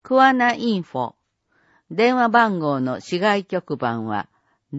クワナインフォ。電話番号の市外局番は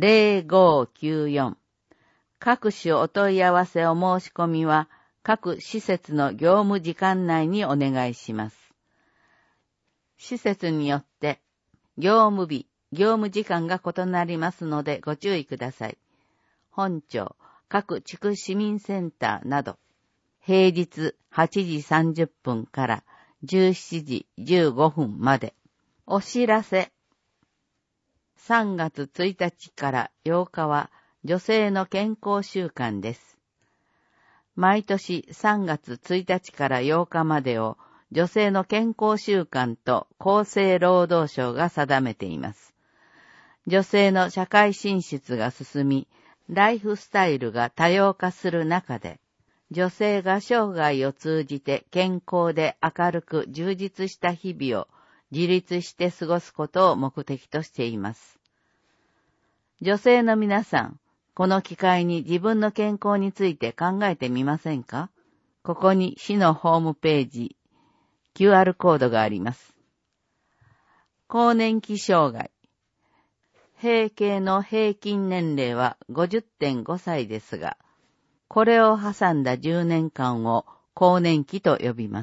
0594。各種お問い合わせお申し込みは各施設の業務時間内にお願いします。施設によって業務日、業務時間が異なりますのでご注意ください。本庁、各地区市民センターなど、平日8時30分から17時15分まで。お知らせ。3月1日から8日は女性の健康週間です。毎年3月1日から8日までを女性の健康週間と厚生労働省が定めています。女性の社会進出が進み、ライフスタイルが多様化する中で、女性が生涯を通じて健康で明るく充実した日々を自立して過ごすことを目的としています。女性の皆さん、この機会に自分の健康について考えてみませんか？ここに市のホームページ、QR コードがあります。更年期障害。閉経の平均年齢は 50.5 歳ですが、これを挟んだ10年間を更年期と呼びます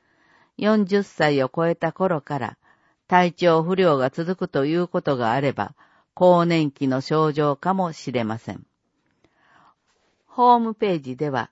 。40歳を超えた頃から体調不良が続くということがあれば、更年期の症状かもしれません。ホームページでは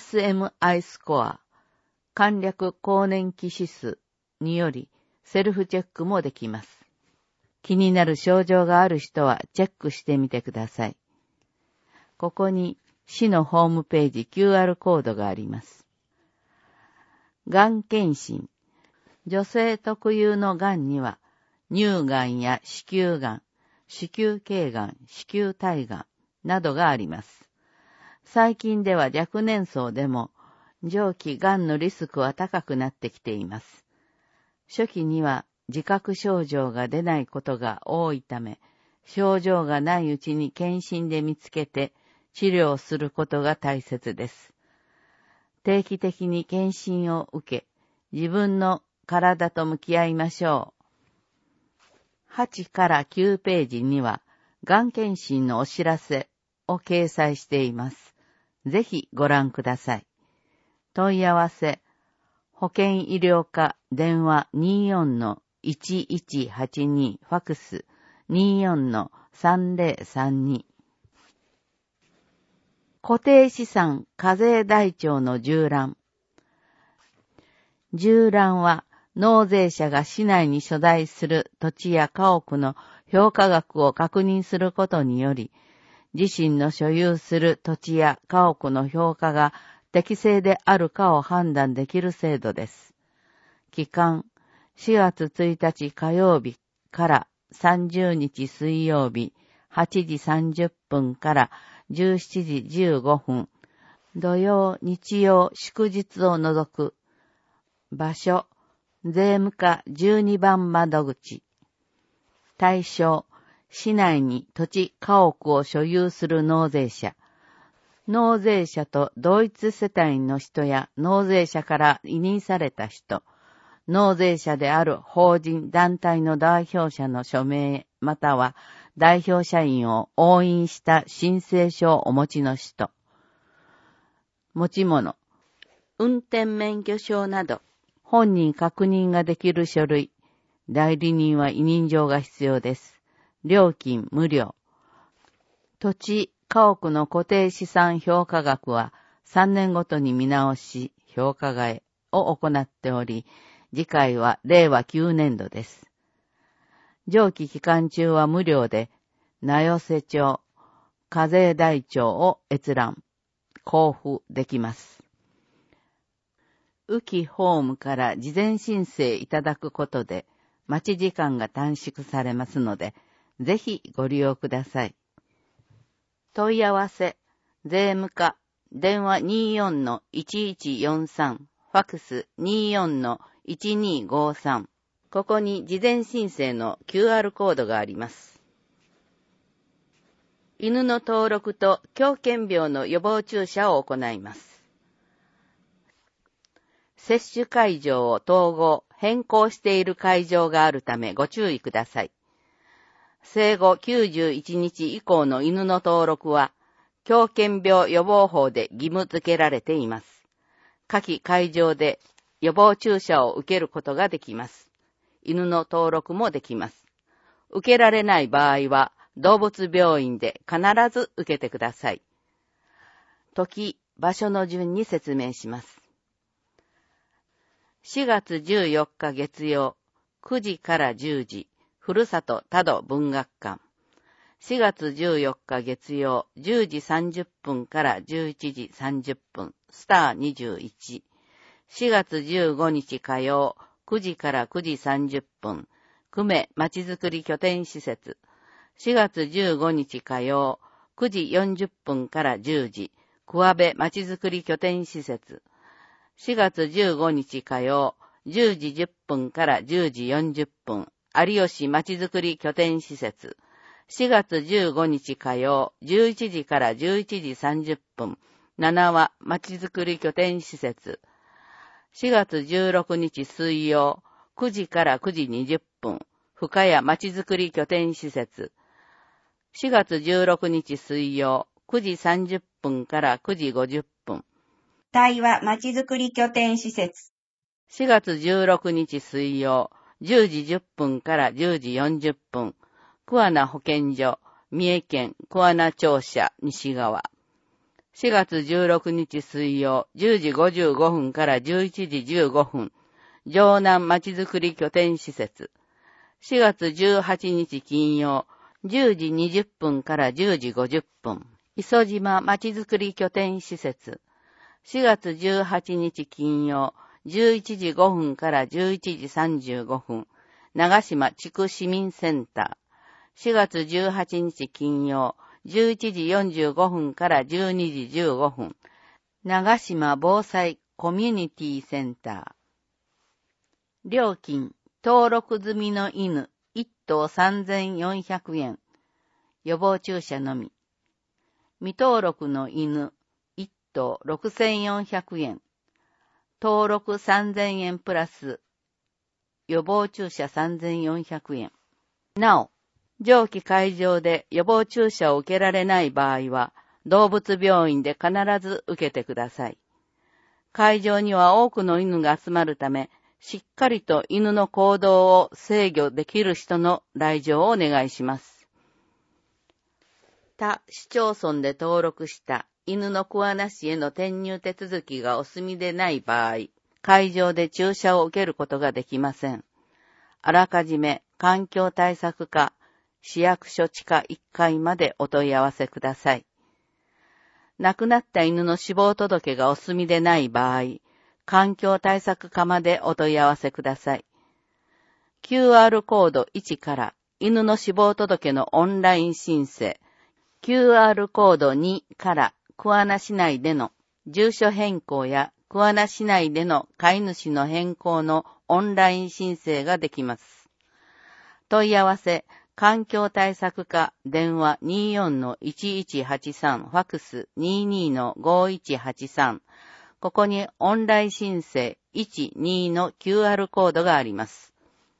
SMI スコア、簡略更年期指数によりセルフチェックもできます。気になる症状がある人はチェックしてみてください。ここに市のホームページ QR コードがあります。がん検診。女性特有のがんには、乳がんや子宮がん、子宮頸がん、子宮体がんなどがあります。最近では若年層でも、上記がんのリスクは高くなってきています。初期には自覚症状が出ないことが多いため、症状がないうちに検診で見つけて、治療することが大切です。定期的に検診を受け、自分の体と向き合いましょう。8から9ページには、がん検診のお知らせを掲載しています。ぜひご覧ください。問い合わせ、保健医療課電話 24-1182 ファクス 24-3032。固定資産課税台帳の縦覧。縦覧は納税者が市内に所在する土地や家屋の評価額を確認することにより、自身の所有する土地や家屋の評価が適正であるかを判断できる制度です。期間、4月1日火曜日から30日水曜日8時30分から17時15分、土曜、日曜、祝日を除く。場所、税務課12番窓口。対象、市内に土地、家屋を所有する納税者。納税者と同一世帯の人や納税者から委任された人。納税者である法人団体の代表者の署名または代表社員を押印した申請書をお持ちの人。持ち物、運転免許証など本人確認ができる書類。代理人は委任状が必要です。料金無料。土地、家屋の固定資産評価額は3年ごとに見直し、評価替えを行っており、次回は令和9年度です。上記期間中は無料で、名寄町、課税台帳を閲覧、交付できます。宇城ホームから事前申請いただくことで、待ち時間が短縮されますので、ぜひご利用ください。問い合わせ、税務課、電話 24-1143、ファクス 24-1253。ここに事前申請の QR コードがあります。犬の登録と狂犬病の予防注射を行います。接種会場を統合、 変更している会場があるためご注意ください。生後91日以降の犬の登録は、狂犬病予防法で義務付けられています。下記会場で予防注射を受けることができます。犬の登録もできます。受けられない場合は、動物病院で必ず受けてください。時、場所の順に説明します。4月14日月曜、9時から10時、ふるさと多度文学館。4月14日月曜、10時30分から11時30分、スター21。4月15日火曜、9時から9時30分、久米まちづくり拠点施設。4月15日火曜、9時40分から10時、桑部まちづくり拠点施設。4月15日火曜、10時10分から10時40分、有吉まちづくり拠点施設。4月15日火曜、11時から11時30分、七和まちづくり拠点施設。4月16日水曜、9時から9時20分、深谷まちづくり拠点施設。4月16日水曜、9時30分から9時50分。 対話まちづくり拠点施設。 4月16日水曜、10時10分から10時40分。桑名保健所、三重県桑名庁舎西側。4月16日水曜、10時55分から11時15分。城南まちづくり拠点施設。4月18日金曜、10時20分から10時50分。磯島まちづくり拠点施設。4月18日金曜、11時5分から11時35分。長島地区市民センター。4月18日金曜、11時45分から12時15分。長島防災コミュニティセンター。料金、登録済みの犬、1頭3400円。予防注射のみ。未登録の犬、1頭6400円。登録3000円プラス、予防注射3400円。なお、上記会場で予防注射を受けられない場合は、動物病院で必ず受けてください。会場には多くの犬が集まるため、しっかりと犬の行動を制御できる人の来場をお願いします。他市町村で登録した犬の桑名市への転入手続きがお済みでない場合、会場で注射を受けることができません。あらかじめ環境対策課、市役所地下1階までお問い合わせください。亡くなった犬の死亡届がお済みでない場合、環境対策課までお問い合わせください。QR コード1から犬の死亡届のオンライン申請、QR コード2から桑名市内での住所変更や桑名市内での飼い主の変更のオンライン申請ができます。問い合わせ、環境対策課電話 24-1183 ファクス 22-5183 ここにオンライン申請12の QR コードがあります。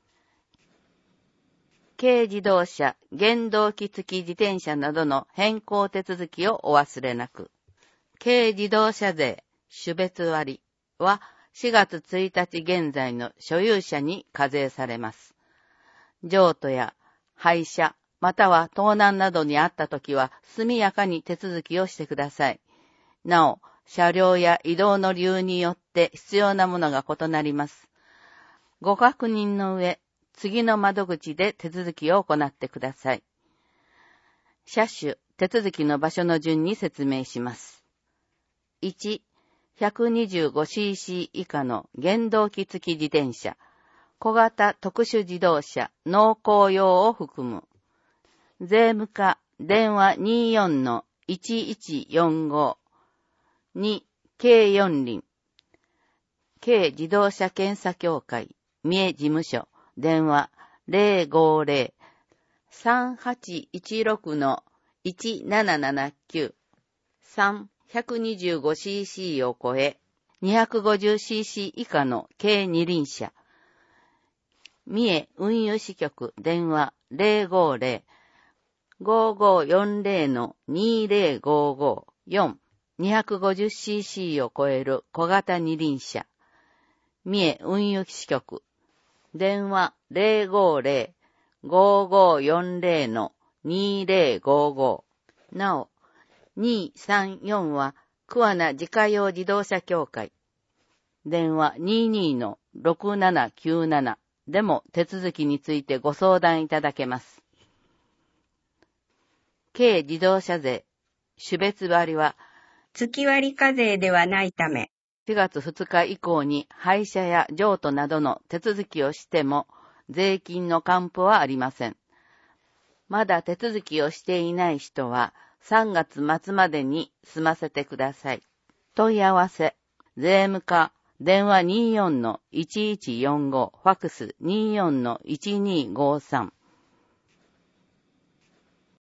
軽自動車、原動機付き自転車などの変更手続きをお忘れなく。軽自動車税種別割は4月1日現在の所有者に課税されます。譲渡や廃車、または盗難などにあったときは速やかに手続きをしてください。なお、車両や移動の理由によって必要なものが異なります。ご確認の上、次の窓口で手続きを行ってください。車種、手続きの場所の順に説明します。1、125cc 以下の原動機付き自転車。小型特殊自動車、農耕用を含む。税務課、電話 24-1145。2、軽四輪。軽自動車検査協会、三重事務所、電話 050-3816-1779。3、125cc を超え、250cc 以下の軽二輪車。 三重運輸支局電話 050-5540-2055 4-250cc を超える小型二輪車。三重運輸支局電話 050-5540-2055 なお、234は桑名自家用自動車協会。電話 22-6797 でも手続きについてご相談いただけます。軽自動車税、種別割は、 月割課税ではないため、 4月2日以降に廃車や譲渡などの手続きをしても、税金の還付はありません。まだ手続きをしていない人は、3月末までに済ませてください。問い合わせ、税務課、電話 24-1145、ファクス 24-1253